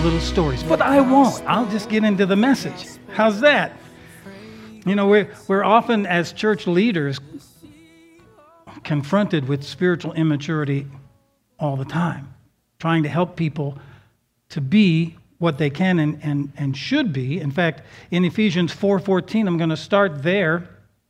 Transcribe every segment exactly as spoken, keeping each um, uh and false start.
little stories. But I won't. I'll just get into the message. How's that? You know, we're, we're often, as church leaders, confronted with spiritual immaturity all the time, trying to help people to be what they can and, and, and should be. In fact, in Ephesians four fourteen, I'm going to start there.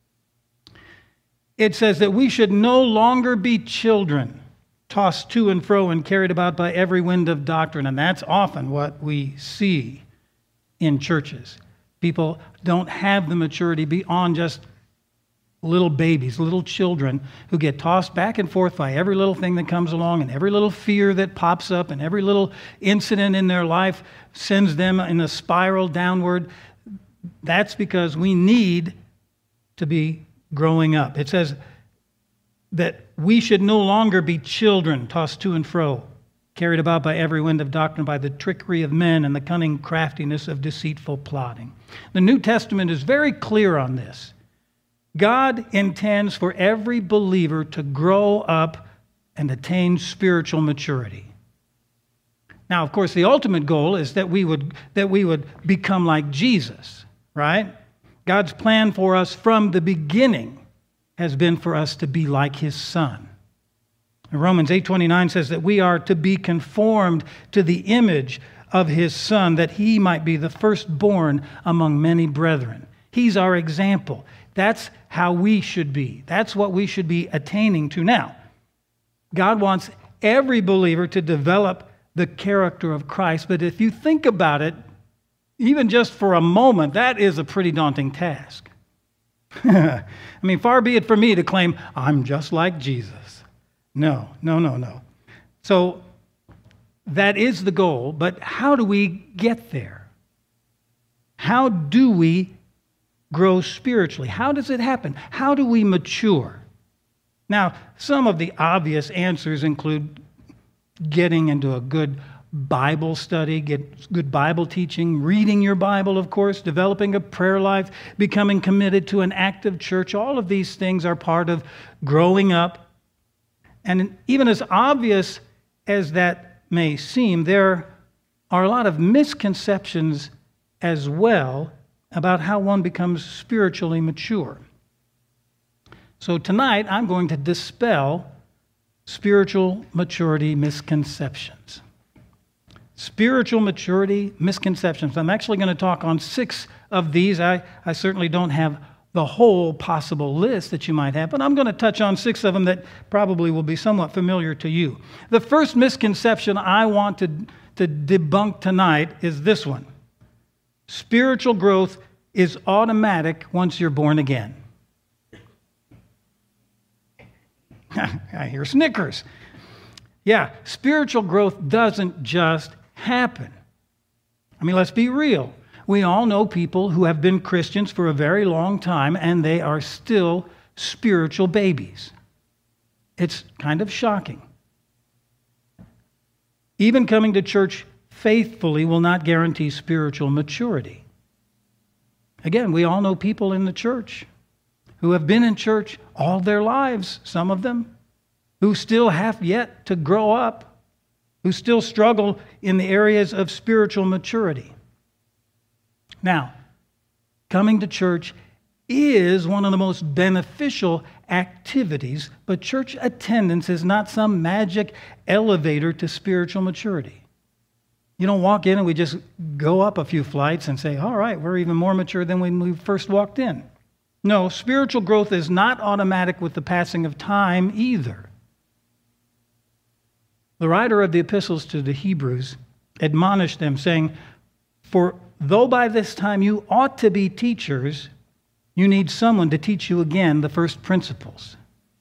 It says that we should no longer be children, tossed to and fro and carried about by every wind of doctrine. And that's often what we see in churches. People don't have the maturity beyond just little babies, little children who get tossed back and forth by every little thing that comes along and every little fear that pops up and every little incident in their life sends them in a spiral downward. That's because we need to be growing up. It says that we should no longer be children tossed to and fro, carried about by every wind of doctrine, by the trickery of men and the cunning craftiness of deceitful plotting. The New Testament is very clear on this. God intends for every believer to grow up and attain spiritual maturity. Now, of course, the ultimate goal is that we would that we would become like Jesus, right? God's plan for us from the beginning has been for us to be like his Son. And Romans eight twenty-nine says that we are to be conformed to the image of his Son, that he might be the firstborn among many brethren. He's our example. That's how we should be. That's what we should be attaining to. Now, God wants every believer to develop the character of Christ, but if you think about it, even just for a moment, that is a pretty daunting task. I mean, far be it for me to claim, I'm just like Jesus. No, no, no, no. So that is the goal, but how do we get there? How do we grow spiritually? How does it happen? How do we mature? Now, some of the obvious answers include getting into a good Bible study, get good Bible teaching, reading your Bible, of course, developing a prayer life, becoming committed to an active church. All of these things are part of growing up. And even as obvious as that may seem, there are a lot of misconceptions as well about how one becomes spiritually mature. So tonight, I'm going to dispel spiritual maturity misconceptions. Spiritual maturity misconceptions. I'm actually going to talk on six of these. I, I certainly don't have the whole possible list that you might have, but I'm going to touch on six of them that probably will be somewhat familiar to you. The first misconception I want to, to debunk tonight is this one. Spiritual growth is automatic once you're born again. I hear snickers. Yeah, spiritual growth doesn't just happen. I mean, let's be real. We all know people who have been Christians for a very long time and they are still spiritual babies. It's kind of shocking. Even coming to church faithfully will not guarantee spiritual maturity. Again, we all know people in the church who have been in church all their lives, some of them, who still have yet to grow up, who still struggle in the areas of spiritual maturity. Now, coming to church is one of the most beneficial activities, but church attendance is not some magic elevator to spiritual maturity. You don't walk in and we just go up a few flights and say, all right, we're even more mature than when we first walked in. No, spiritual growth is not automatic with the passing of time either. The writer of the epistles to the Hebrews admonished them, saying, for though by this time you ought to be teachers, you need someone to teach you again the first principles.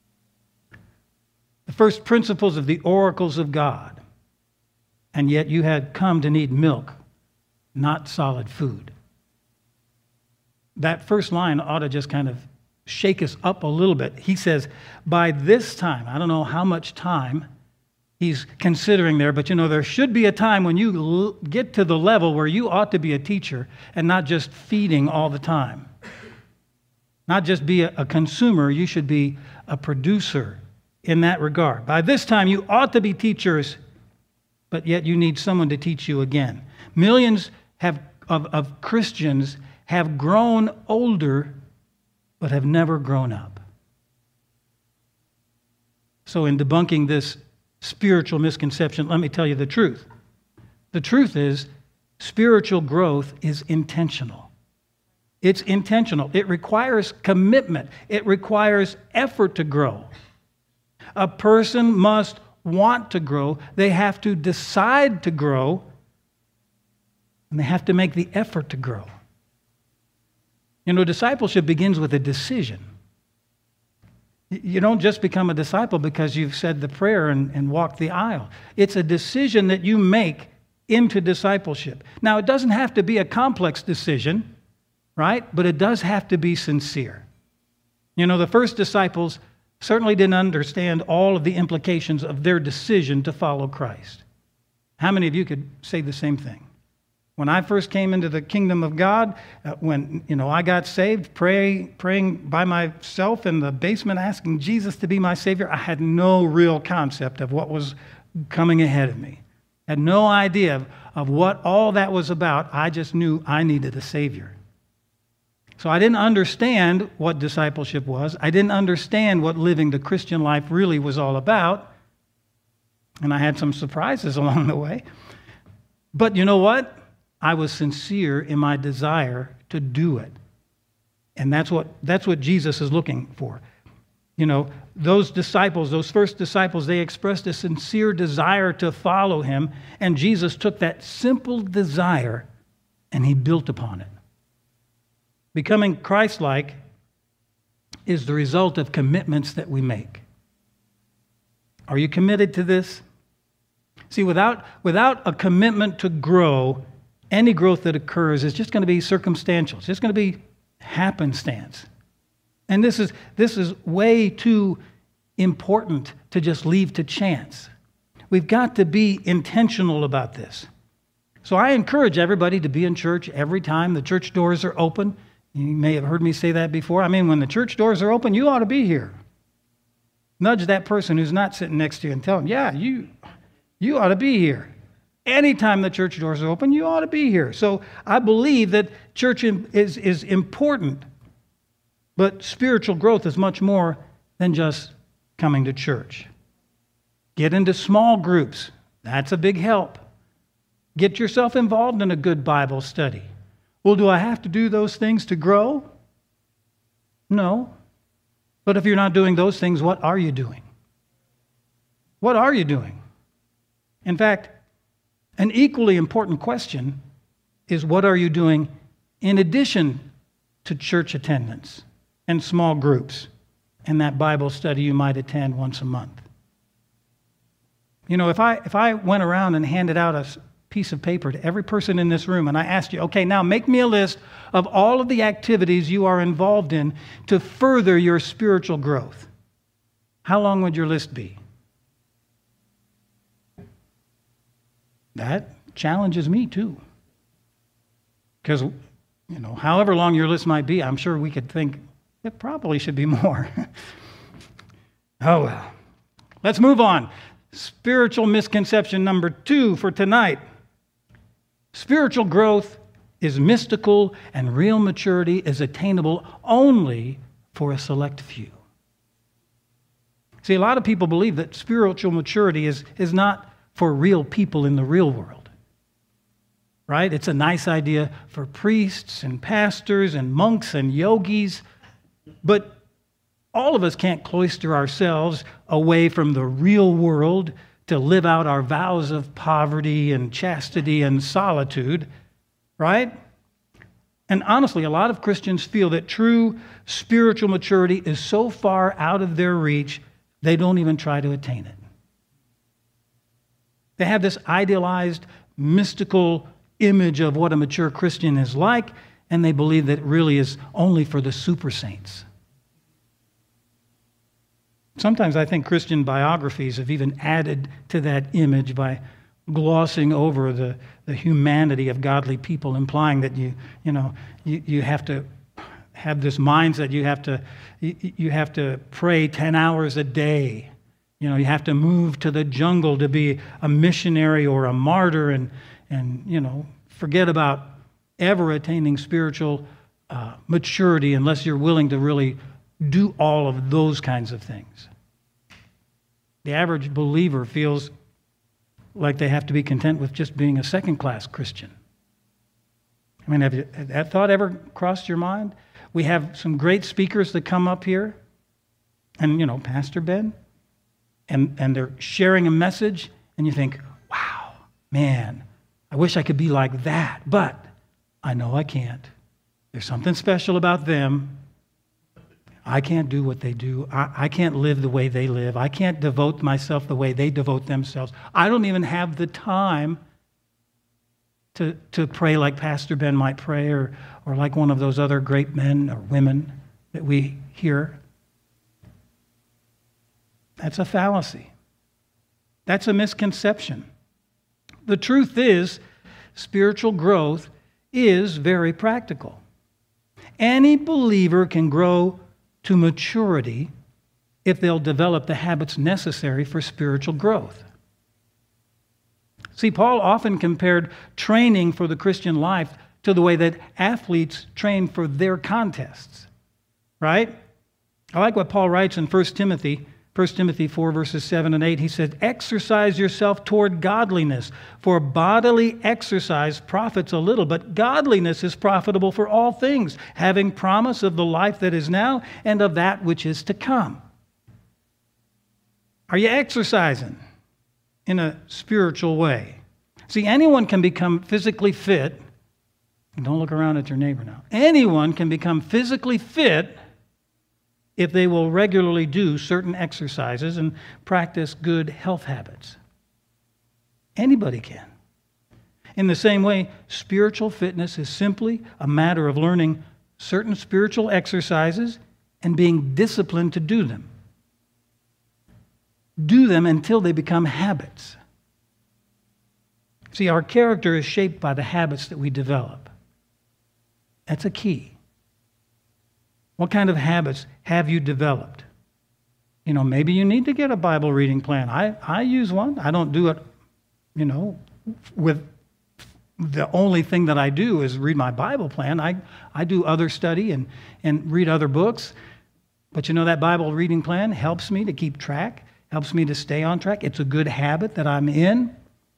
The first principles of the oracles of God. And yet you had come to need milk, not solid food. That first line ought to just kind of shake us up a little bit. He says, by this time, I don't know how much time he's considering there, but you know, there should be a time when you l- get to the level where you ought to be a teacher and not just feeding all the time. Not just be a, a consumer, you should be a producer in that regard. By this time, you ought to be teachers, but yet you need someone to teach you again. Millions have, of, of Christians have grown older but have never grown up. So in debunking this spiritual misconception, let me tell you the truth. The truth is, spiritual growth is intentional. It's intentional. It requires commitment. It requires effort to grow. A person must want to grow. They have to decide to grow. And they have to make the effort to grow. You know, discipleship begins with a decision. You don't just become a disciple because you've said the prayer and, and walked the aisle. It's a decision that you make into discipleship. Now, it doesn't have to be a complex decision, right? But it does have to be sincere. You know, the first disciples certainly didn't understand all of the implications of their decision to follow Christ. How many of you could say the same thing? When I first came into the kingdom of God, uh, when you know I got saved, pray, praying by myself in the basement, asking Jesus to be my Savior, I had no real concept of what was coming ahead of me. I had no idea of, of what all that was about. I just knew I needed a Savior. So I didn't understand what discipleship was. I didn't understand what living the Christian life really was all about. And I had some surprises along the way. But you know what? I was sincere in my desire to do it. And that's what, that's what Jesus is looking for. You know, those disciples, those first disciples, they expressed a sincere desire to follow him. And Jesus took that simple desire and he built upon it. Becoming Christ-like is the result of commitments that we make. Are you committed to this? See, without, without a commitment to grow, any growth that occurs is just going to be circumstantial. It's just going to be happenstance. And this is, this is way too important to just leave to chance. We've got to be intentional about this. So I encourage everybody to be in church every time the church doors are open. You may have heard me say that before. I mean, when the church doors are open, you ought to be here. Nudge that person who's not sitting next to you and tell them, yeah, you, you ought to be here. Anytime the church doors are open, you ought to be here. So I believe that church is, is important, but spiritual growth is much more than just coming to church. Get into small groups. That's a big help. Get yourself involved in a good Bible study. Well, do I have to do those things to grow? No. But if you're not doing those things, what are you doing? What are you doing? In fact, an equally important question is, what are you doing in addition to church attendance and small groups and that Bible study you might attend once a month? You know, if I, if I went around and handed out a piece of paper to every person in this room and I asked you, okay, now make me a list of all of the activities you are involved in to further your spiritual growth, how long would your list be? That challenges me too. Because, you know, however long your list might be, I'm sure we could think it probably should be more. Oh, well. Let's move on. Spiritual misconception number two for tonight. Spiritual growth is mystical and real maturity is attainable only for a select few. See, a lot of people believe that spiritual maturity is, is not for real people in the real world, right? It's a nice idea for priests and pastors and monks and yogis, but all of us can't cloister ourselves away from the real world to live out our vows of poverty and chastity and solitude, right? And honestly, a lot of Christians feel that true spiritual maturity is so far out of their reach, they don't even try to attain it. They have this idealized, mystical image of what a mature Christian is like, and they believe that it really is only for the super saints. Sometimes I think Christian biographies have even added to that image by glossing over the, the humanity of godly people, implying that you, you know, you, you have to have this mindset, you have to, you, you have to pray ten hours a day. You know, you have to move to the jungle to be a missionary or a martyr and, and you know, forget about ever attaining spiritual uh, maturity unless you're willing to really do all of those kinds of things. The average believer feels like they have to be content with just being a second-class Christian. I mean, have you, has that thought ever crossed your mind? We have some great speakers that come up here, and, you know, Pastor Ben, and, and they're sharing a message, and you think, wow, man, I wish I could be like that, but I know I can't. There's something special about them. I can't do what they do. I, I can't live the way they live. I can't devote myself the way they devote themselves. I don't even have the time to, to pray like Pastor Ben might pray, or, or like one of those other great men or women that we hear. That's a fallacy. That's a misconception. The truth is, spiritual growth is very practical. Any believer can grow to maturity if they'll develop the habits necessary for spiritual growth. See, Paul often compared training for the Christian life to the way that athletes train for their contests, right? I like what Paul writes in First Timothy, First Timothy four, verses seven and eight. He said, exercise yourself toward godliness, for bodily exercise profits a little, but godliness is profitable for all things, having promise of the life that is now and of that which is to come. Are you exercising in a spiritual way? See, anyone can become physically fit. Don't look around at your neighbor now. Anyone can become physically fit if they will regularly do certain exercises and practice good health habits. Anybody can. In the same way, spiritual fitness is simply a matter of learning certain spiritual exercises and being disciplined to do them. Do them until they become habits. See, our character is shaped by the habits that we develop. That's a key. What kind of habits have you developed? You know, maybe you need to get a Bible reading plan. I, I use one. I don't do it, you know, with the only thing that I do is read my Bible plan. I, I do other study and, and read other books. But you know, that Bible reading plan helps me to keep track, helps me to stay on track. It's a good habit that I'm in.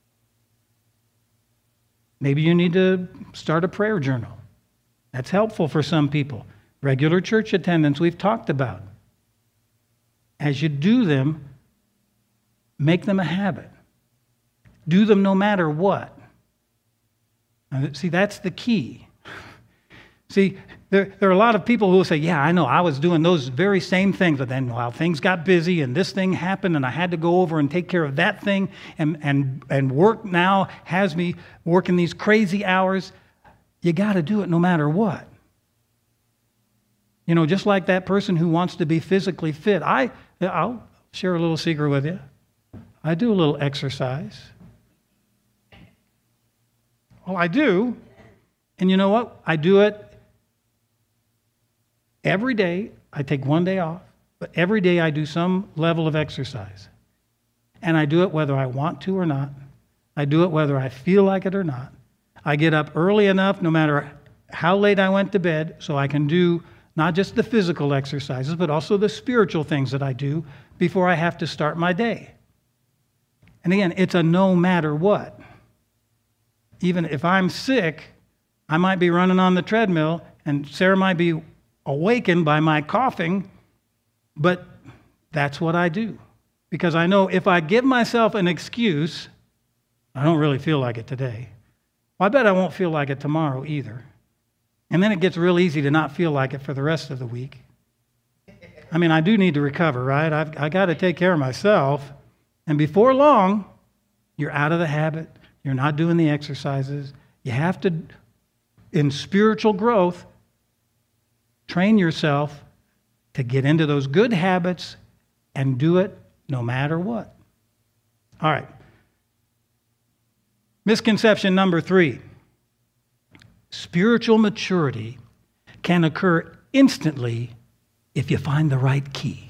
Maybe you need to start a prayer journal. That's helpful for some people. Regular church attendance, we've talked about. As you do them, make them a habit. Do them no matter what. Now, see, that's the key. See, there, there are a lot of people who will say, yeah, I know, I was doing those very same things, but then, well, things got busy and this thing happened and I had to go over and take care of that thing, and, and, and work now has me working these crazy hours. You got to do it no matter what. You know, just like that person who wants to be physically fit. I, I'll share a little secret with you. I do a little exercise. Well, I do. And you know what? I do it every day. I take one day off. But every day I do some level of exercise. And I do it whether I want to or not. I do it whether I feel like it or not. I get up early enough, no matter how late I went to bed, so I can do not just the physical exercises, but also the spiritual things that I do before I have to start my day. And again, it's a no matter what. Even if I'm sick, I might be running on the treadmill, and Sarah might be awakened by my coughing, but that's what I do. Because I know if I give myself an excuse, I don't really feel like it today. Well, I bet I won't feel like it tomorrow either. And then it gets real easy to not feel like it for the rest of the week. I mean, I do need to recover, right? I've I got to take care of myself. And before long, you're out of the habit. You're not doing the exercises. You have to, in spiritual growth, train yourself to get into those good habits and do it no matter what. All right. Misconception number three. Spiritual maturity can occur instantly if you find the right key.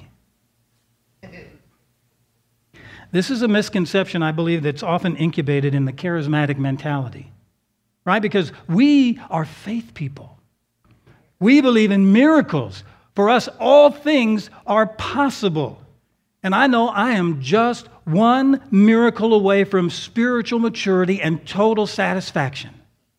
This is a misconception, I believe, that's often incubated in the charismatic mentality, right? Because we are faith people. We believe in miracles. For us, all things are possible. And I know I am just one miracle away from spiritual maturity and total satisfaction.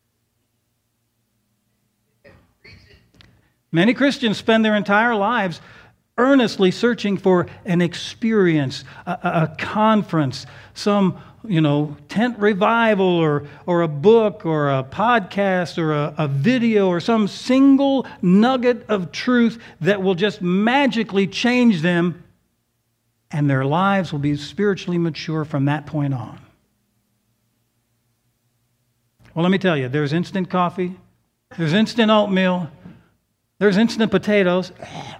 Many Christians spend their entire lives earnestly searching for an experience, a, a conference, some, you know, tent revival or, or a book or a podcast or a, a video or some single nugget of truth that will just magically change them, and their lives will be spiritually mature from that point on. Well, let me tell you, there's instant coffee, there's instant oatmeal, there's instant potatoes,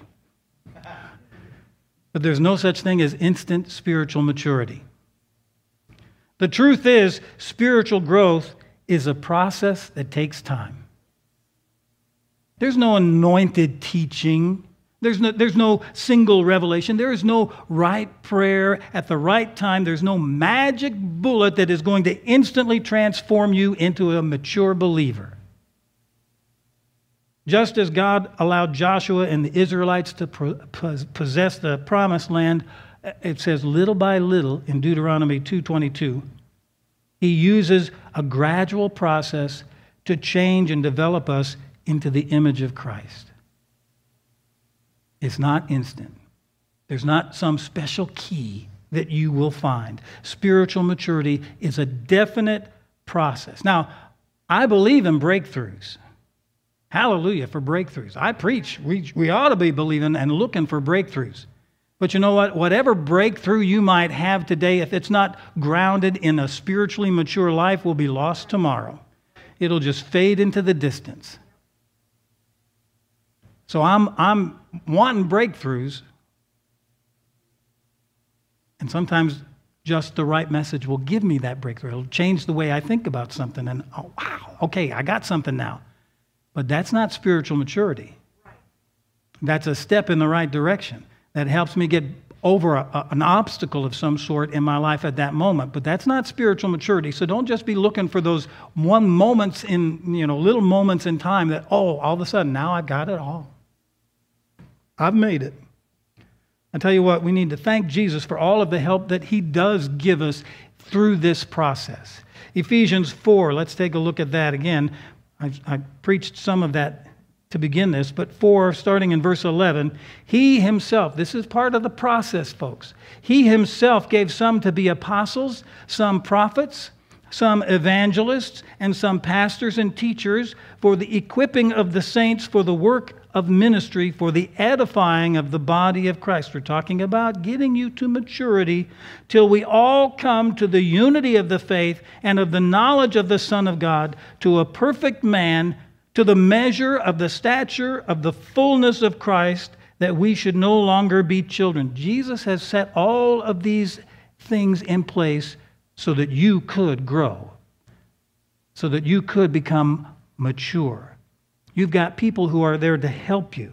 but there's no such thing as instant spiritual maturity. The truth is, spiritual growth is a process that takes time. There's no anointed teaching. There's no, there's no single revelation. There is no right prayer at the right time. There's no magic bullet that is going to instantly transform you into a mature believer. Just as God allowed Joshua and the Israelites to possess the promised land, it says little by little in Deuteronomy two twenty-two, He uses a gradual process to change and develop us into the image of Christ. It's not instant. There's not some special key that you will find. Spiritual maturity is a definite process. Now, I believe in breakthroughs. Hallelujah for breakthroughs. I preach. We, we ought to be believing and looking for breakthroughs. But you know what? Whatever breakthrough you might have today, if it's not grounded in a spiritually mature life, will be lost tomorrow. It'll just fade into the distance. So I'm, I'm wanting breakthroughs. And sometimes just the right message will give me that breakthrough. It'll change the way I think about something. And, oh, wow, okay, I got something now. But that's not spiritual maturity. That's a step in the right direction that helps me get over a, a, an obstacle of some sort in my life at that moment. But that's not spiritual maturity. So don't just be looking for those one moments in, you know, little moments in time that, oh, all of a sudden, now I've got it all. I've made it. I tell you what, we need to thank Jesus for all of the help that He does give us through this process. Ephesians four, let's take a look at that again. I, I preached some of that to begin this, but four, starting in verse eleven, He Himself, this is part of the process, folks. He Himself gave some to be apostles, some prophets, some evangelists, and some pastors and teachers for the equipping of the saints for the work of ministry, for the edifying of the body of Christ. We're talking about getting you to maturity till we all come to the unity of the faith and of the knowledge of the Son of God, to a perfect man, to the measure of the stature of the fullness of Christ, that we should no longer be children. Jesus has set all of these things in place so that you could grow, so that you could become mature. You've got people who are there to help you.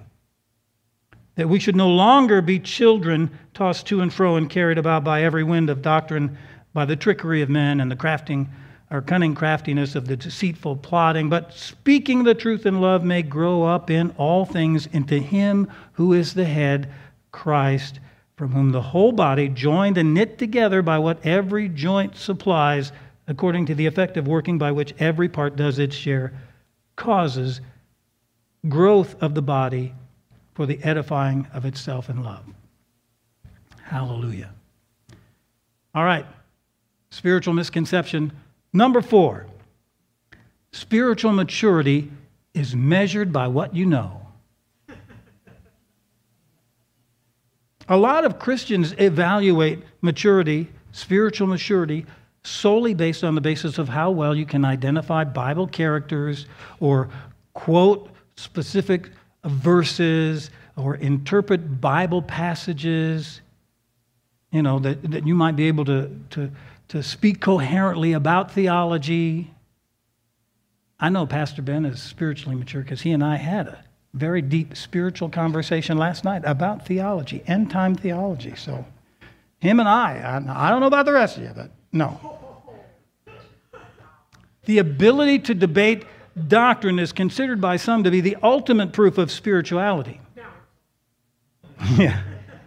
That we should no longer be children tossed to and fro and carried about by every wind of doctrine, by the trickery of men and the crafting or cunning craftiness of the deceitful plotting, but speaking the truth in love may grow up in all things into Him who is the head, Christ, from whom the whole body, joined and knit together by what every joint supplies, according to the effective working by which every part does its share, causes growth of the body for the edifying of itself in love. Hallelujah. All right. Spiritual misconception number four. Spiritual maturity is measured by what you know. A lot of Christians evaluate maturity, spiritual maturity, solely based on the basis of how well you can identify Bible characters or quote specific verses or interpret Bible passages, you know, that, that you might be able to, to, to speak coherently about theology. I know Pastor Ben is spiritually mature because he and I had a very deep spiritual conversation last night about theology, end-time theology. So him and I, I, I don't know about the rest of you, but no. The ability to debate doctrine is considered by some to be the ultimate proof of spirituality. Yeah.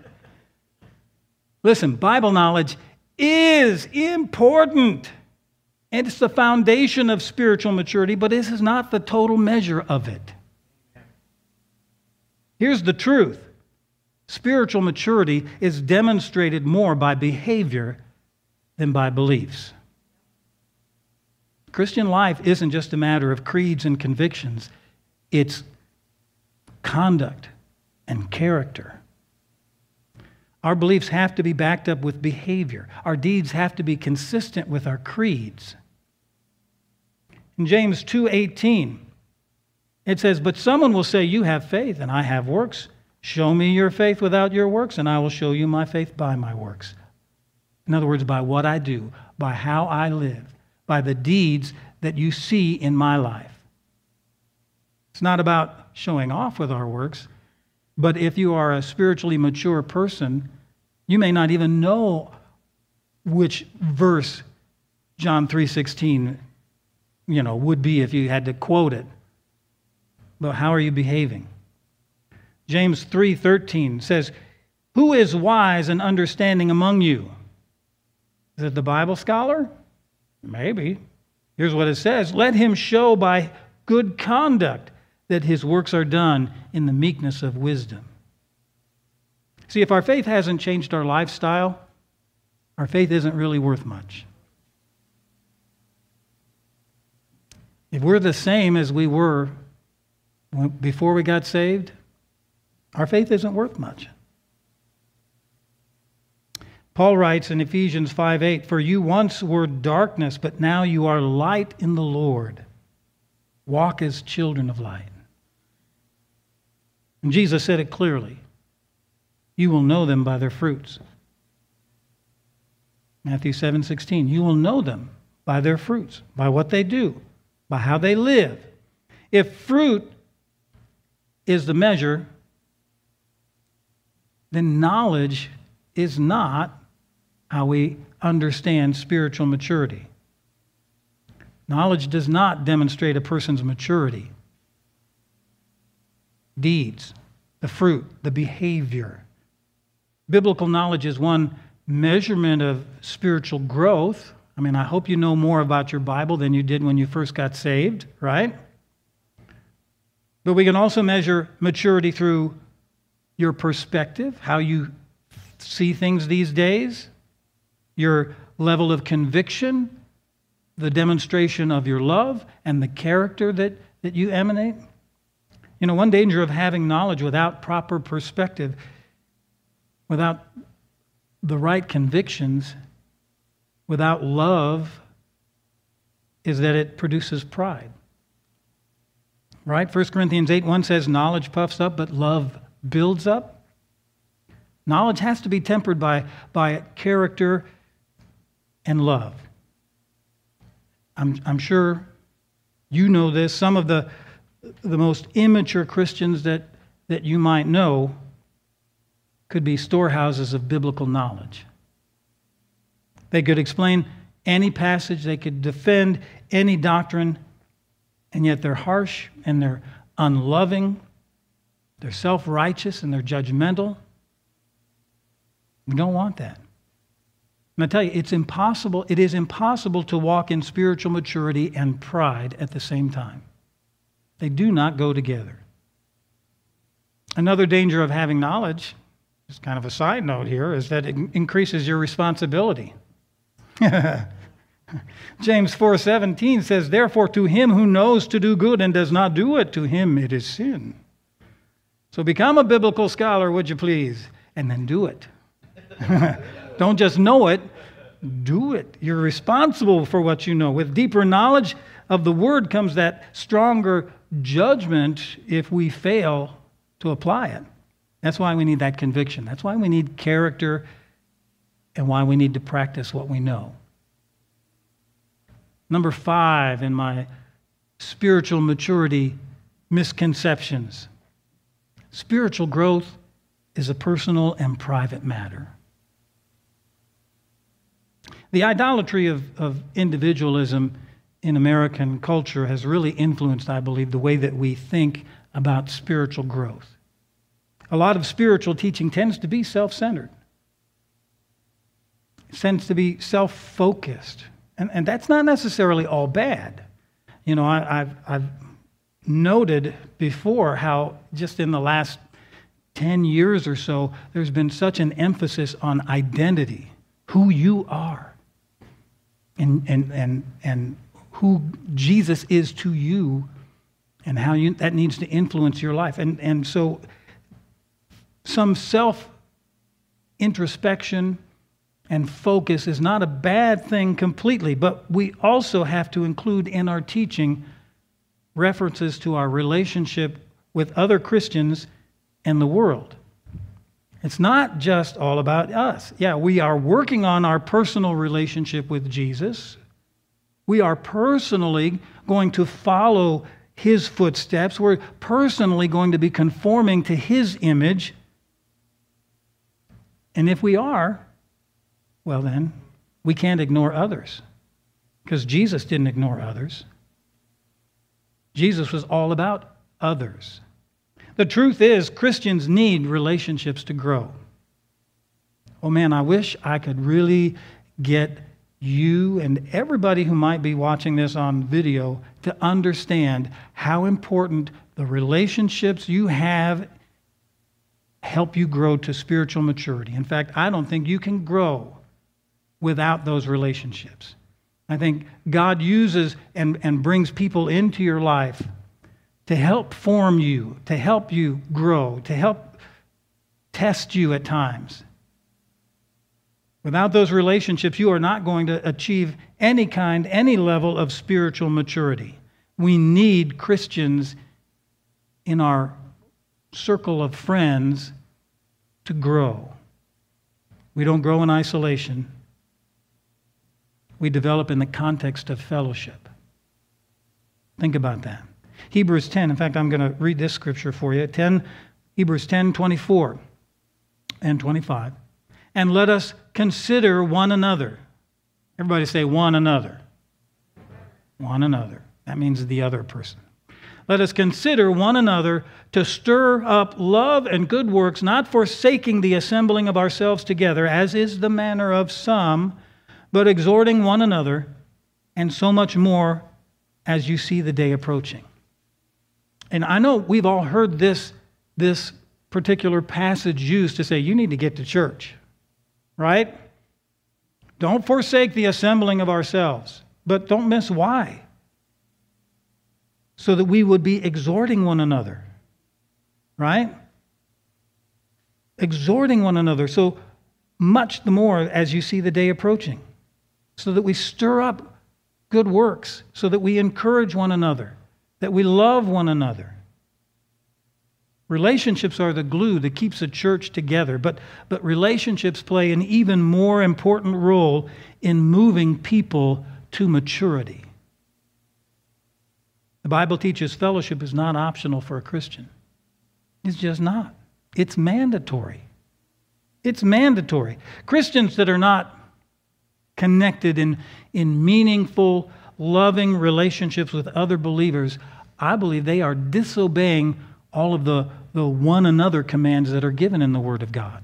Listen, Bible knowledge is important, and it's the foundation of spiritual maturity, but this is not the total measure of it. Here's the truth. Spiritual maturity is demonstrated more by behavior than by beliefs. Christian life isn't just a matter of creeds and convictions. It's conduct and character. Our beliefs have to be backed up with behavior. Our deeds have to be consistent with our creeds. In James two eighteen, it says, "But someone will say, 'You have faith, and I have works. Show me your faith without your works, and I will show you my faith by my works.'" In other words, by what I do, by how I live, by the deeds that you see in my life. It's not about showing off with our works, but if you are a spiritually mature person, you may not even know which verse John three sixteen, you know, would be if you had to quote it. But how are you behaving? James three thirteen says, "Who is wise and understanding among you?" Is it the Bible scholar? Maybe. Here's what it says, "Let him show by good conduct that his works are done in the meekness of wisdom." See, if our faith hasn't changed our lifestyle, our faith isn't really worth much. If we're the same as we were before we got saved, our faith isn't worth much. Paul writes in Ephesians five eight, "For you once were darkness, but now you are light in the Lord. Walk as children of light." And Jesus said it clearly. You will know them by their fruits. Matthew seven sixteen, you will know them by their fruits, by what they do, by how they live. If fruit is the measure, then knowledge is not how we understand spiritual maturity. Knowledge does not demonstrate a person's maturity. Deeds, the fruit, the behavior. Biblical knowledge is one measurement of spiritual growth. I mean, I hope you know more about your Bible than you did when you first got saved, right? But we can also measure maturity through your perspective, how you see things these days, your level of conviction, the demonstration of your love, and the character that, that you emanate. You know, one danger of having knowledge without proper perspective, without the right convictions, without love, is that it produces pride. Right? First Corinthians eight one says, knowledge puffs up, but love builds up. Knowledge has to be tempered by, by character and love. I'm, I'm sure you know this. Some of the, the most immature Christians that, that you might know could be storehouses of biblical knowledge. They could explain any passage, they could defend any doctrine, and yet they're harsh and they're unloving, they're self-righteous and they're judgmental. We don't want that. And I tell you, it's impossible, it is impossible to walk in spiritual maturity and pride at the same time. They do not go together. Another danger of having knowledge, just kind of a side note here, is that it increases your responsibility. James four seventeen says, therefore to him who knows to do good and does not do it, to him it is sin. So become a biblical scholar, would you please, and then do it. Don't just know it, do it. You're responsible for what you know. With deeper knowledge of the Word comes that stronger judgment if we fail to apply it. That's why we need that conviction. That's why we need character and why we need to practice what we know. Number five in my spiritual maturity misconceptions. Spiritual growth is a personal and private matter. The idolatry of, of individualism in American culture has really influenced, I believe, the way that we think about spiritual growth. A lot of spiritual teaching tends to be self-centered. It tends to be self-focused. And, and that's not necessarily all bad. You know, I, I've, I've noted before how just in the last ten years or so, there's been such an emphasis on identity, who you are, and, and, and, and who Jesus is to you, and how you, that needs to influence your life. And, and so some self-introspection and focus is not a bad thing completely, but we also have to include in our teaching references to our relationship with other Christians and the world. It's not just all about us. Yeah, we are working on our personal relationship with Jesus. We are personally going to follow His footsteps. We're personally going to be conforming to His image. And if we are, well then, we can't ignore others, because Jesus didn't ignore others. Jesus was all about others. The truth is, Christians need relationships to grow. Oh man, I wish I could really get you and everybody who might be watching this on video to understand how important the relationships you have help you grow to spiritual maturity. In fact, I don't think you can grow without those relationships. I think God uses and, and brings people into your life to help form you, to help you grow, to help test you at times. Without those relationships, you are not going to achieve any kind, any level of spiritual maturity. We need Christians in our circle of friends to grow. We don't grow in isolation. We develop in the context of fellowship. Think about that. Hebrews ten, in fact, I'm going to read this scripture for you. ten, Hebrews ten, twenty-four and twenty-five. And let us consider one another. Everybody say one another. One another. That means the other person. Let us consider one another to stir up love and good works, not forsaking the assembling of ourselves together, as is the manner of some, but exhorting one another, and so much more as you see the day approaching. And I know we've all heard this, this particular passage used to say, you need to get to church, right? Don't forsake the assembling of ourselves, but don't miss why. So that we would be exhorting one another, right? Exhorting one another, so much the more as you see the day approaching. So that we stir up good works, so that we encourage one another, that we love one another. Relationships are the glue that keeps a church together, but, but relationships play an even more important role in moving people to maturity. The Bible teaches fellowship is not optional for a Christian. It's just not. It's mandatory. It's mandatory. Christians that are not connected in, in meaningful, loving relationships with other believers, I believe they are disobeying all of the, the one another commands that are given in the Word of God.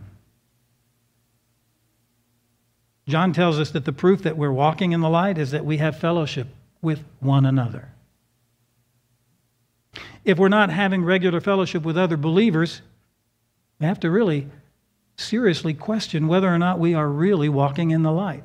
John tells us that the proof that we're walking in the light is that we have fellowship with one another. If we're not having regular fellowship with other believers, we have to really seriously question whether or not we are really walking in the light.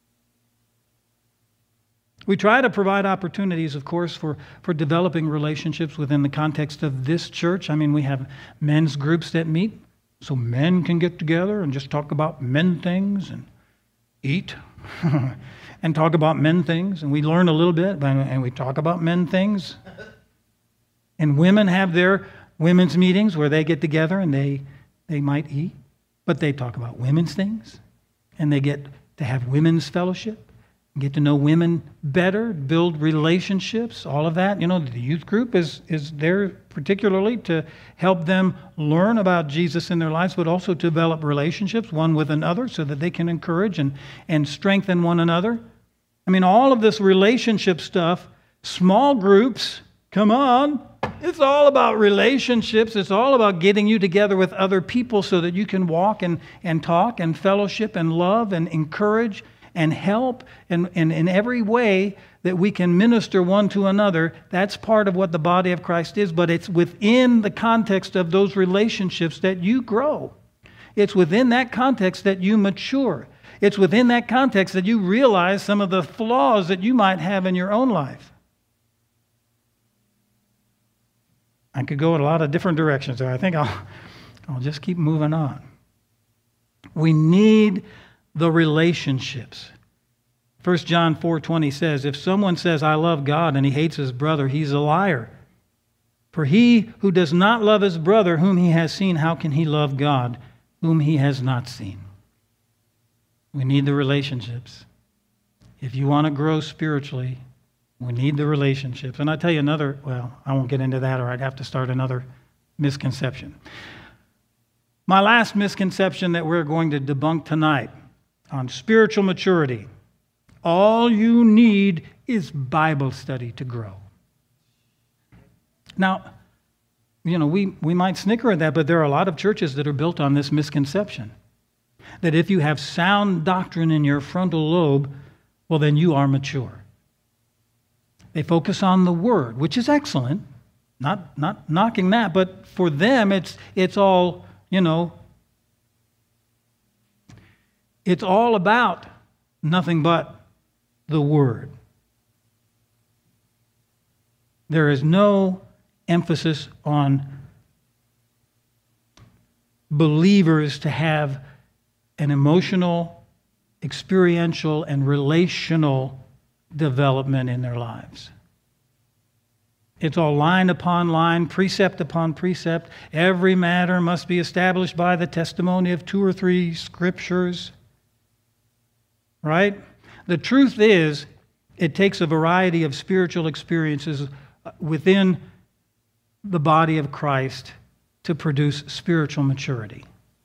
We try to provide opportunities, of course, for, for developing relationships within the context of this church. I mean, we have men's groups that meet, so men can get together and just talk about men things and eat and talk about men things. And we learn a little bit, and we talk about men things. And women have their women's meetings where they get together and they, they might eat, but they talk about women's things. And they get to have women's fellowship. Get to know women better, build relationships, all of that. You know, the youth group is, is there particularly to help them learn about Jesus in their lives, but also to develop relationships one with another so that they can encourage and, and strengthen one another. I mean, all of this relationship stuff, small groups, come on. It's all about relationships. It's all about getting you together with other people so that you can walk and, and talk and fellowship and love and encourage and help and, and in every way that we can minister one to another. That's part of what the body of Christ is, but it's within the context of those relationships that you grow. It's within that context that you mature. It's within that context that you realize some of the flaws that you might have in your own life. I could go in a lot of different directions there. I think I'll, I'll just keep moving on. We need the relationships. First John four twenty says, if someone says, I love God, and he hates his brother, he's a liar. For he who does not love his brother whom he has seen, how can he love God whom he has not seen? We need the relationships. If you want to grow spiritually, we need the relationships. And I tell you another, well, I won't get into that or I'd have to start another misconception. My last misconception that we're going to debunk tonight on spiritual maturity. All you need is Bible study to grow. Now, you know, we, we might snicker at that, but there are a lot of churches that are built on this misconception. That if you have sound doctrine in your frontal lobe, well, then you are mature. They focus on the Word, which is excellent. Not, not knocking that, but for them, it's, it's all, you know, it's all about nothing but the Word. There is no emphasis on believers to have an emotional, experiential, and relational development in their lives. It's all line upon line, precept upon precept. Every matter must be established by the testimony of two or three scriptures. Right? The truth is, it takes a variety of spiritual experiences within the body of Christ to produce spiritual maturity.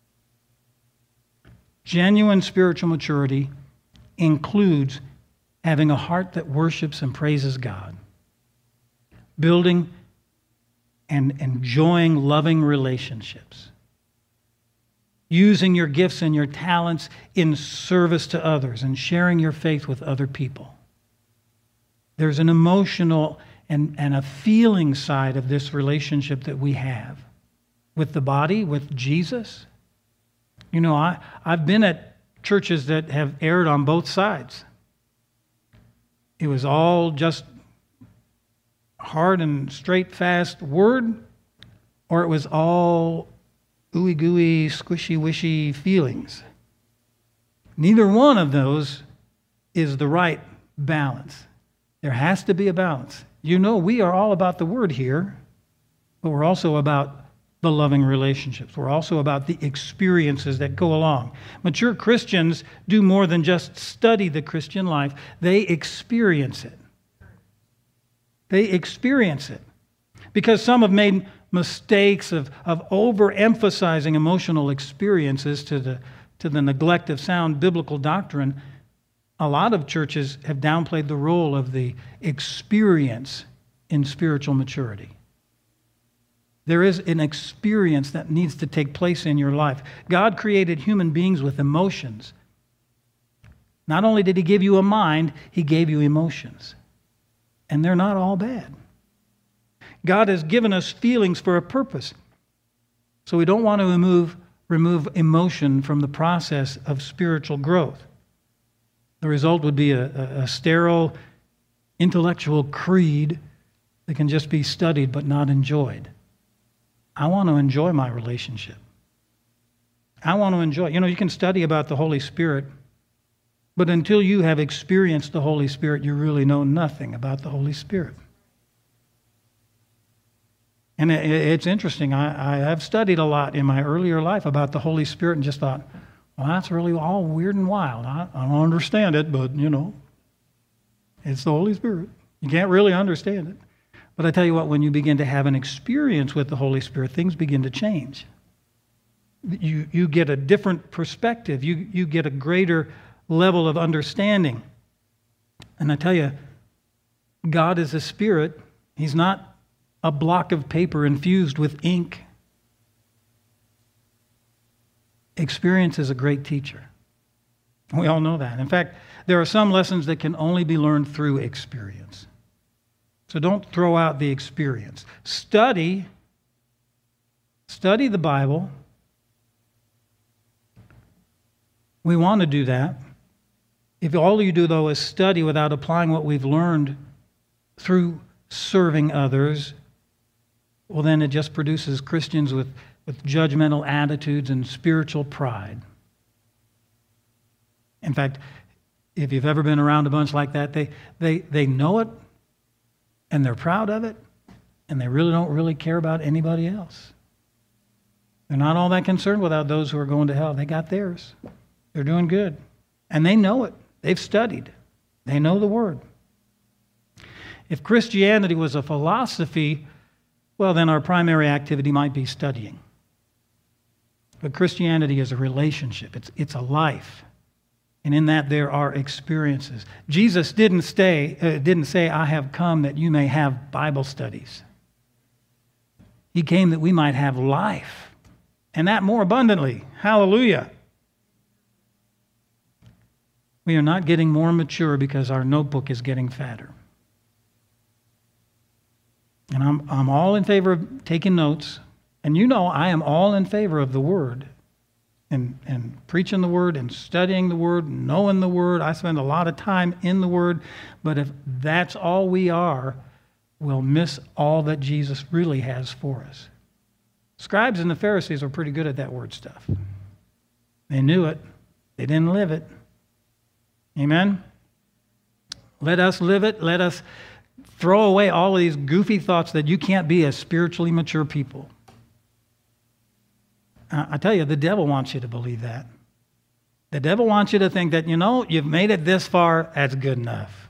Genuine spiritual maturity includes having a heart that worships and praises God, building and enjoying loving relationships, using your gifts and your talents in service to others and sharing your faith with other people. There's an emotional and, and a feeling side of this relationship that we have with the body, with Jesus. You know, I, I've been at churches that have erred on both sides. It was all just hard and straight, fast word, or it was all ooey gooey, squishy wishy feelings. Neither one of those is the right balance. There has to be a balance. You know, we are all about the Word here, but we're also about the loving relationships. We're also about the experiences that go along. Mature Christians do more than just study the Christian life. They experience it. They experience it. Because some have made mistakes of, of overemphasizing emotional experiences to the, to the neglect of sound biblical doctrine. A lot of churches have downplayed the role of the experience in spiritual maturity. There is an experience that needs to take place in your life. God created human beings with emotions. Not only did He give you a mind, He gave you emotions. And they're not all bad. God has given us feelings for a purpose. So we don't want to remove, remove emotion from the process of spiritual growth. The result would be a, a, a sterile intellectual creed that can just be studied but not enjoyed. I want to enjoy my relationship. I want to enjoy. You know, you can study about the Holy Spirit, but until you have experienced the Holy Spirit, you really know nothing about the Holy Spirit. And it, it's interesting. I, I have studied a lot in my earlier life about the Holy Spirit and just thought, well, that's really all weird and wild. I, I don't understand it, but, you know, it's the Holy Spirit. You can't really understand it. But I tell you what, when you begin to have an experience with the Holy Spirit, things begin to change. You, you get a different perspective. You, you get a greater level of understanding. And I tell you, God is a spirit. He's not a block of paper infused with ink. Experience is a great teacher. We all know that. In fact, there are some lessons that can only be learned through experience. So don't throw out the experience. Study, study the Bible. We want to do that. If all you do, though, is study without applying what we've learned through serving others, well, then it just produces Christians with, with judgmental attitudes and spiritual pride. In fact, if you've ever been around a bunch like that, they, they, they know it, and they're proud of it, and they really don't really care about anybody else. They're not all that concerned about those who are going to hell. They got theirs. They're doing good. And they know it. They've studied. They know the Word. If Christianity was a philosophy, well, then our primary activity might be studying. But Christianity is a relationship. It's, it's a life. And in that there are experiences. Jesus didn't stay, uh, didn't say, I have come that you may have Bible studies. He came that we might have life, and that more abundantly. Hallelujah. We are not getting more mature because our notebook is getting fatter. And I'm, I'm all in favor of taking notes. And you know I am all in favor of the Word. And, and preaching the Word and studying the Word, and knowing the Word. I spend a lot of time in the Word. But if that's all we are, we'll miss all that Jesus really has for us. Scribes and the Pharisees are pretty good at that word stuff. They knew it. They didn't live it. Amen? Let us live it. Let us throw away all of these goofy thoughts that you can't be a spiritually mature people. I tell you, the devil wants you to believe that. The devil wants you to think that, you know, you've made it this far, that's good enough.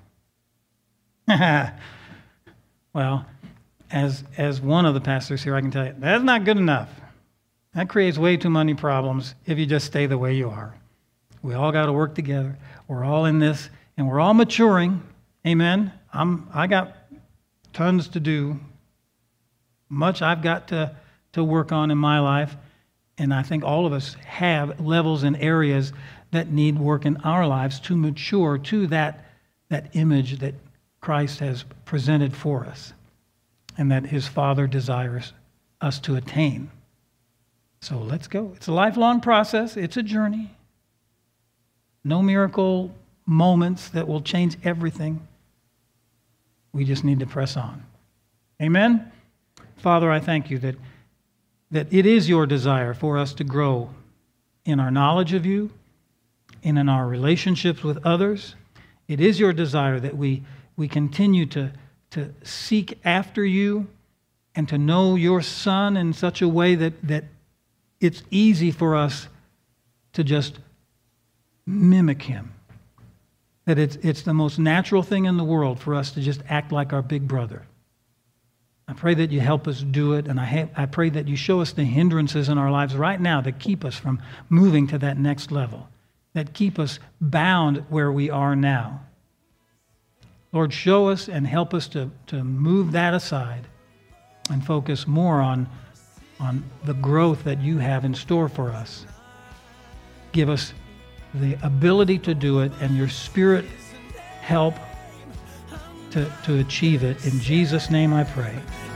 Well, as, as one of the pastors here, I can tell you, that's not good enough. That creates way too many problems if you just stay the way you are. We all got to work together. We're all in this, and we're all maturing. Amen. I'm, I got tons to do. Much I've got to, to work on in my life. And I think all of us have levels and areas that need work in our lives to mature to that, that image that Christ has presented for us and that his Father desires us to attain. So let's go. It's a lifelong process. It's a journey. No miracle moments that will change everything. We just need to press on. Amen? Father, I thank you that that it is your desire for us to grow in our knowledge of you and in our relationships with others. It is your desire that we, we continue to, to seek after you and to know your Son in such a way that, that it's easy for us to just mimic him. That it's, it's the most natural thing in the world for us to just act like our big brother. I pray that you help us do it, and I, ha- I pray that you show us the hindrances in our lives right now that keep us from moving to that next level, that keep us bound where we are now. Lord, show us and help us to, to move that aside and focus more on, on the growth that you have in store for us. Give us the ability to do it, and your Spirit help To, to achieve it. In Jesus' name I pray.